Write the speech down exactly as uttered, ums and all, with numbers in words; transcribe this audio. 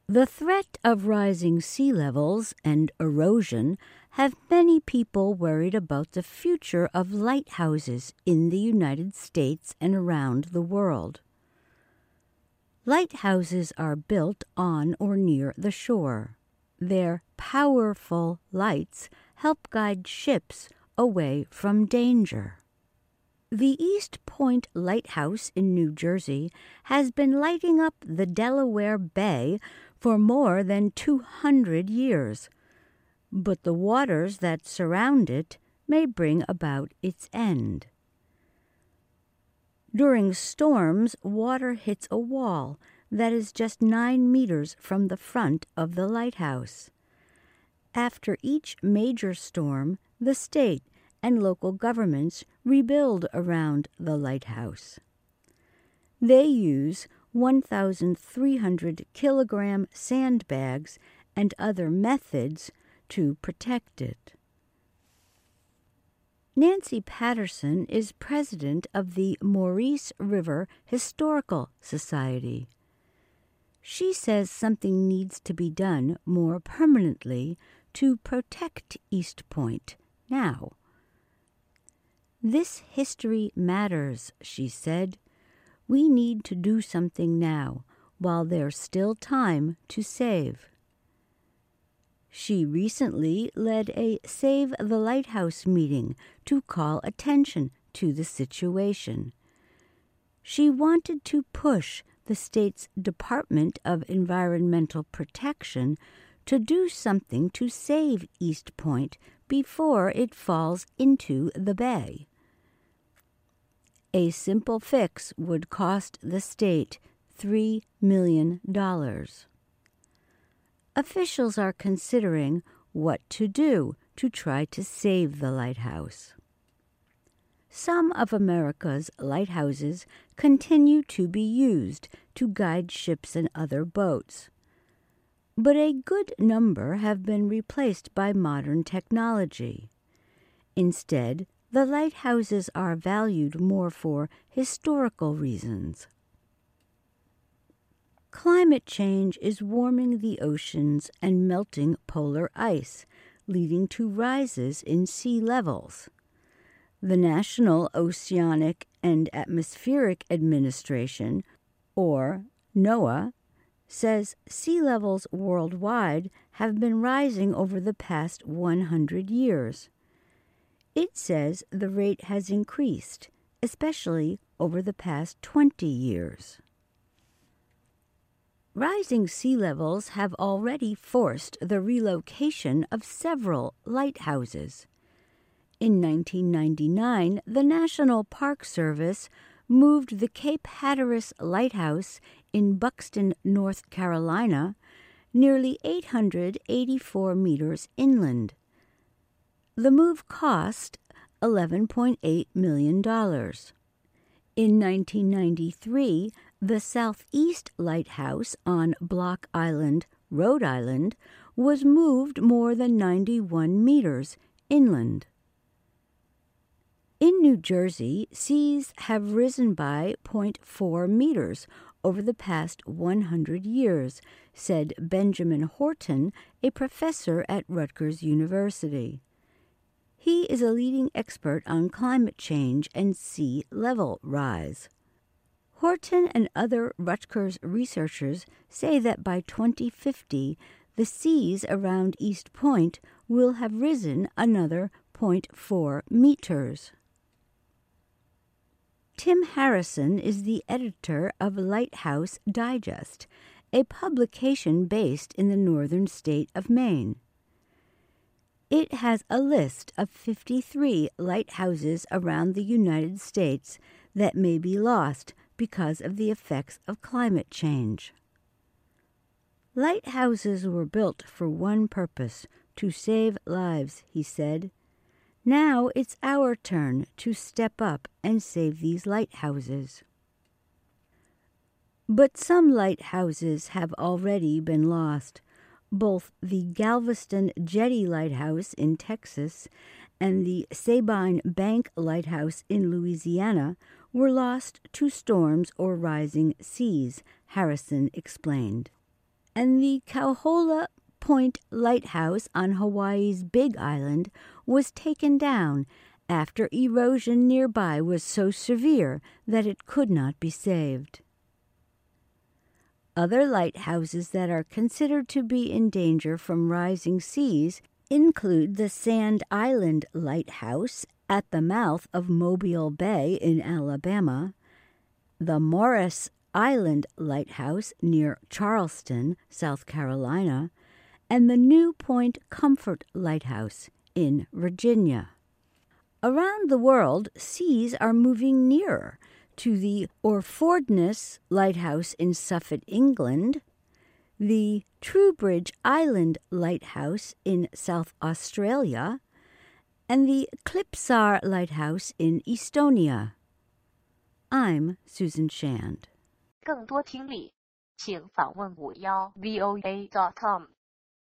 The threat of rising sea levels and erosion have many people worried about the future of lighthouses in the United States and around the world. Lighthouses are built on or near the shore. Their powerful lights help guide ships away from danger. The East Point Lighthouse in New Jersey has been lighting up the Delaware Bay for more than two hundred years, but the waters that surround it may bring about its end. During storms, water hits a wall that is just nine meters from the front of the lighthouse. After each major storm, the state and local governments rebuild around the lighthouse. They use one thousand three hundred kilogram sandbags and other methods to protect it. Nancy Patterson is president of the Maurice River Historical Society. She says something needs to be done more permanently to protect East Point now. This history matters, she said. We need to do something now, while there's still time to save. She recently led a Save the Lighthouse meeting to call attention to the situation. She wanted to push the state's Department of Environmental Protection to do something to save East Point before it falls into the bay. A simple fix would cost the state three million dollars. Officials are considering what to do to try to save the lighthouse. Some of America's lighthouses continue to be used to guide ships and other boats, but a good number have been replaced by modern technology. Instead, the lighthouses are valued more for historical reasons. Climate change is warming the oceans and melting polar ice, leading to rises in sea levels. The National Oceanic and Atmospheric Administration, or NOAA, says sea levels worldwide have been rising over the past one hundred years. It says the rate has increased, especially over the past twenty years. Rising sea levels have already forced the relocation of several lighthouses. In nineteen ninety-nine, the National Park Service moved the Cape Hatteras Lighthouse in Buxton, North Carolina, nearly eight hundred eighty-four meters inland. The move cost eleven point eight million dollars. In nineteen ninety-three, the Southeast Lighthouse on Block Island, Rhode Island, was moved more than ninety-one meters inland. In New Jersey, seas have risen by zero point four meters over the past one hundred years, said Benjamin Horton, a professor at Rutgers University. He is a leading expert on climate change and sea level rise. Horton and other Rutgers researchers say that by twenty fifty, the seas around East Point will have risen another zero point four meters. Tim Harrison is the editor of Lighthouse Digest, a publication based in the northern state of Maine. It has a list of fifty-three lighthouses around the United States that may be lost because of the effects of climate change. Lighthouses were built for one purpose, to save lives, he said. Now it's our turn to step up and save these lighthouses. But some lighthouses have already been lost. Both the Galveston Jetty Lighthouse in Texas and the Sabine Bank Lighthouse in Louisiana were lost to storms or rising seas, Harrison explained. and the Kauhola Point Lighthouse on Hawaii's Big Island was taken down after erosion nearby was so severe that it could not be saved. Other lighthouses that are considered to be in danger from rising seas include the Sand Island Lighthouse at the mouth of Mobile Bay in Alabama, the Morris Island Lighthouse near Charleston, South Carolina, and the New Point Comfort Lighthouse in Virginia. Around the world, seas are moving nearer to the Orfordness Lighthouse in Suffolk, England, the Troubridge Island Lighthouse in South Australia, and the Klipsar Lighthouse in Estonia. I'm Susan Shand. 更多听力，请访问五幺 V O A dot com。